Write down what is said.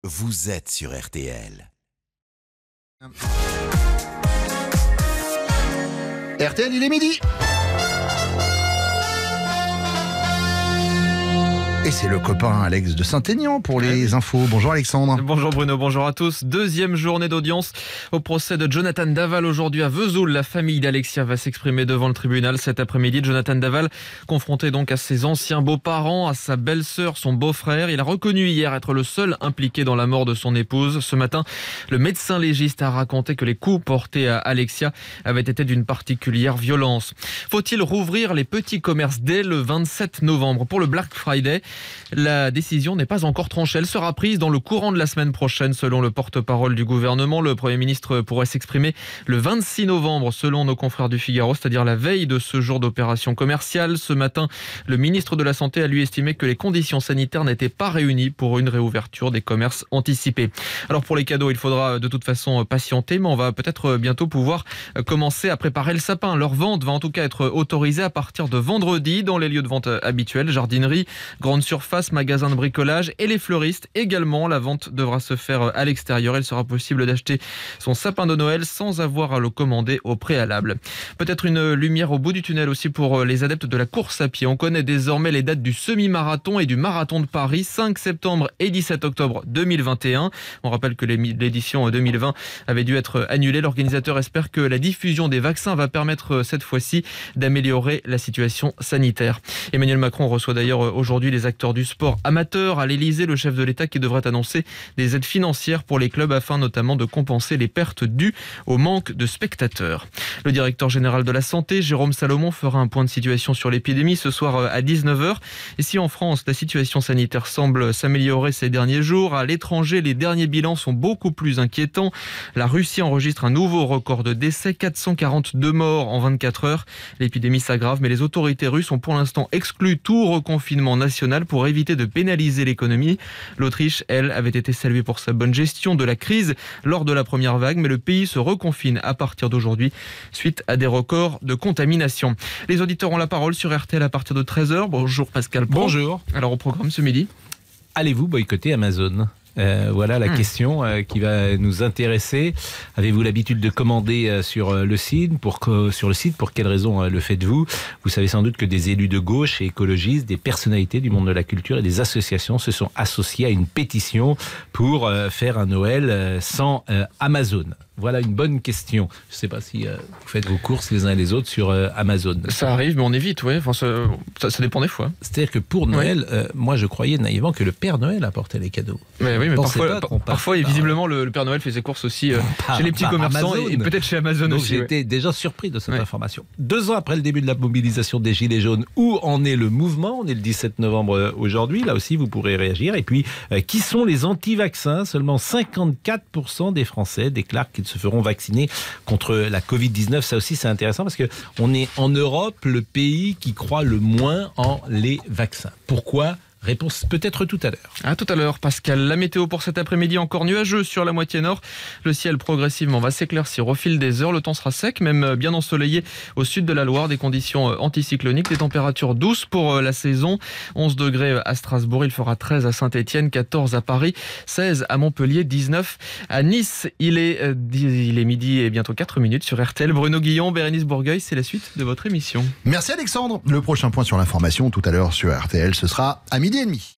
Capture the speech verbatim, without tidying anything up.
vous êtes sur R T L. R T L, il est midi. Et c'est le copain Alex de Saint-Aignan pour les infos. Bonjour Alexandre. Bonjour Bruno, bonjour à tous. Deuxième journée d'audience au procès de Jonathan Daval aujourd'hui à Vesoul. La famille d'Alexia va s'exprimer devant le tribunal cet après-midi. Jonathan Daval, confronté donc à ses anciens beaux-parents, à sa belle-sœur, son beau-frère. Il a reconnu hier être le seul impliqué dans la mort de son épouse. Ce matin, le médecin légiste a raconté que les coups portés à Alexia avaient été d'une particulière violence. Faut-il rouvrir les petits commerces dès le vingt-sept novembre pour le Black Friday ? La décision n'est pas encore tranchée. Elle sera prise dans le courant de la semaine prochaine, selon le porte-parole du gouvernement. Le Premier ministre pourrait s'exprimer le vingt-six novembre, selon nos confrères du Figaro, c'est-à-dire la veille de ce jour d'opération commerciale. Ce matin, le ministre de la Santé a lui estimé que les conditions sanitaires n'étaient pas réunies pour une réouverture des commerces anticipés. Alors pour les cadeaux, il faudra de toute façon patienter, mais on va peut-être bientôt pouvoir commencer à préparer le sapin. Leur vente va en tout cas être autorisée à partir de vendredi dans les lieux de vente habituels, jardinerie, grande surface, magasins de bricolage et les fleuristes également. La vente devra se faire à l'extérieur. Il sera possible d'acheter son sapin de Noël sans avoir à le commander au préalable. Peut-être une lumière au bout du tunnel aussi pour les adeptes de la course à pied. On connaît désormais les dates du semi-marathon et du marathon de Paris, cinq septembre et dix-sept octobre deux mille vingt et un. On rappelle que l'édition deux mille vingt avait dû être annulée. L'organisateur espère que la diffusion des vaccins va permettre cette fois-ci d'améliorer la situation sanitaire. Emmanuel Macron reçoit d'ailleurs aujourd'hui les acteurs du sport amateur à l'Elysée, le chef de l'État qui devrait annoncer des aides financières pour les clubs afin notamment de compenser les pertes dues au manque de spectateurs. Le directeur général de la Santé, Jérôme Salomon, fera un point de situation sur l'épidémie ce soir à dix-neuf heures. Et si en France, la situation sanitaire semble s'améliorer ces derniers jours, à l'étranger, les derniers bilans sont beaucoup plus inquiétants. La Russie enregistre un nouveau record de décès, quatre cent quarante-deux morts en vingt-quatre heures. L'épidémie s'aggrave, mais les autorités russes ont pour l'instant exclu tout reconfinement national pour éviter de pénaliser l'économie. L'Autriche, elle, avait été saluée pour sa bonne gestion de la crise lors de la première vague, mais le pays se reconfine à partir d'aujourd'hui suite à des records de contamination. Les auditeurs ont la parole sur R T L à partir de treize heures. Bonjour Pascal Pro. Bonjour. Alors au programme ce midi. Allez-vous boycotter Amazon ? Euh, voilà la mmh. question euh, qui va nous intéresser. Avez-vous l'habitude de commander euh, sur, euh, le site pour, euh, sur le site Pour quelles raisons euh, le faites-vous ? Vous savez sans doute que des élus de gauche et écologistes, des personnalités du monde de la culture et des associations se sont associés à une pétition pour euh, faire un Noël euh, sans euh, Amazon. Voilà une bonne question. Je ne sais pas si euh, vous faites vos courses les uns et les autres sur euh, Amazon. Ça arrive, mais on évite, oui. Enfin, ça, ça, ça dépend des fois. C'est-à-dire que pour Noël, oui. euh, moi je croyais naïvement que le Père Noël apportait les cadeaux. Mais oui, mais Pensez parfois, pas parfois et visiblement, le, le Père Noël fait ses courses aussi euh, par, chez les petits commerçants Amazon. et, et peut-être chez Amazon Donc aussi. J'ai ouais. été déjà surpris de cette ouais. information. Deux ans après le début de la mobilisation des Gilets jaunes, où en est le mouvement ? On est le dix-sept novembre aujourd'hui. Là aussi, vous pourrez réagir. Et puis, euh, qui sont les anti-vaccins ? Seulement cinquante-quatre pour cent des Français déclarent qu'ils se feront vacciner contre la covid dix-neuf. Ça aussi, c'est intéressant parce qu'on est en Europe le pays qui croit le moins en les vaccins. Pourquoi ? Réponse peut-être tout à l'heure. À tout à l'heure, Pascal. La météo pour cet après-midi, encore nuageux sur la moitié nord. Le ciel progressivement va s'éclaircir au fil des heures. Le temps sera sec, même bien ensoleillé au sud de la Loire. Des conditions anticycloniques, des températures douces pour la saison. onze degrés à Strasbourg, il fera treize à Saint-Etienne, quatorze à Paris, seize à Montpellier, dix-neuf à Nice. Il est, il est midi et bientôt quatre minutes sur R T L. Bruno Guillon, Bérénice Bourgueil, c'est la suite de votre émission. Merci Alexandre. Le prochain point sur l'information tout à l'heure sur R T L, ce sera à midi et demi.